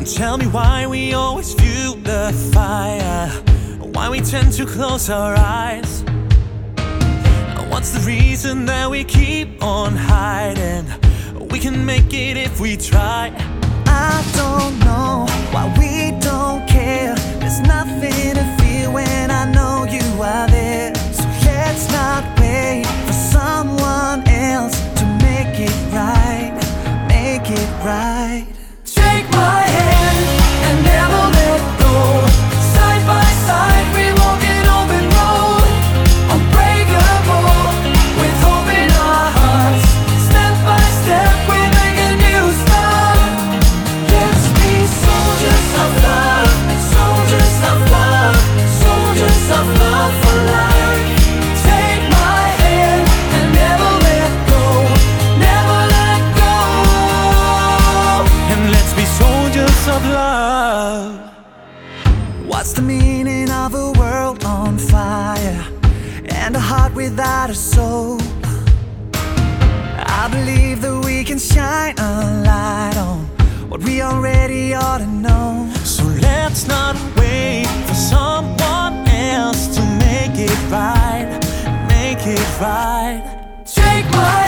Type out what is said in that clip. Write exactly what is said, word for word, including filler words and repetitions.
Tell me why we always view the fire, why we tend to close our eyes. What's the reason that we keep on hiding? We can make it if we try. I don't know why we don't care. There's nothing to fear when I know you are there. So let's not wait for someone else to make it right, make it right. Take my hand and never let go. Side by side we walk an open road, unbreakable, with hope in our hearts. Step by step we make a new start. Let's be soldiers of love, soldiers of love, soldiers of love for life. Take my hand and never let go, never let go. And let's be soldiers of love. What's the meaning of a world on fire and a heart without a soul? I believe that we can shine a light on what we already ought to know. So let's not wait for someone else to make it right, make it right. Take my